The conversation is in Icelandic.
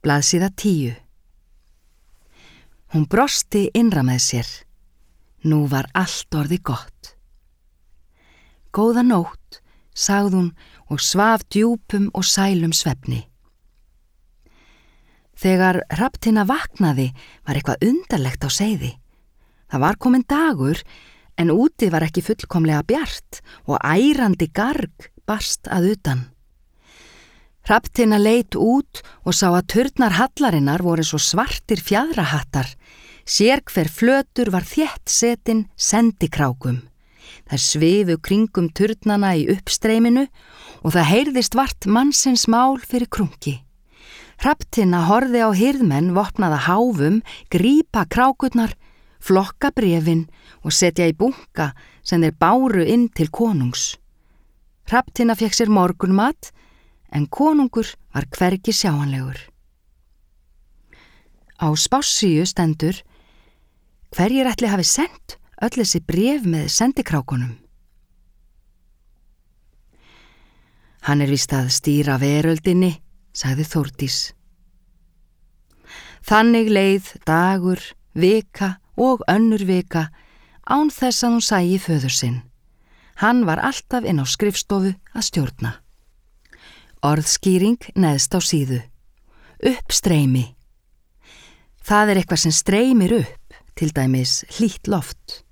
Blaðsíða 10. Hún brosti innra með sér. Nú var allt orðið gott. Góða nótt, sagði hún og svaf djúpum og sælum svefni. Þegar Hrafntinna vaknaði var eitthvað undarlegt á seiði. Það var kominn dagur en úti var ekki fullkomlega bjart og ærandi garg barst að utan. Hrafntinna leit út og sá að turnar hallarinnar voru svo svartir fjaðrahattar. Sérhver flötur var þétt setin sendikrákum. Þær svifu kringum turnana í uppstreyminu og það heyrðist vart mannsins mál fyrir krunki. Hrafntinna horfði á hirðmenn vopnaða háfum, grípa krákurnar, flokka bréfin og setja í bunka sem þeir báru inn til konungs. Hrafntinna fékk sér morgunmat en konungur var hvergi sjáanlegur. Á spássíu stendur: hverjir ætli hafi sent öll þessi bréf með sendikrákunum? Hann víst að stýra veröldinni, sagði Þórdís. Þannig leið dagur, vika og önnur vika án þess að hún sæi föður sinn. Hann var alltaf inn á skrifstofu að stjórna. Orðskýring neðst á síðu. Uppstreymi. Það eitthvað sem streymir upp, til dæmis hlýtt loft.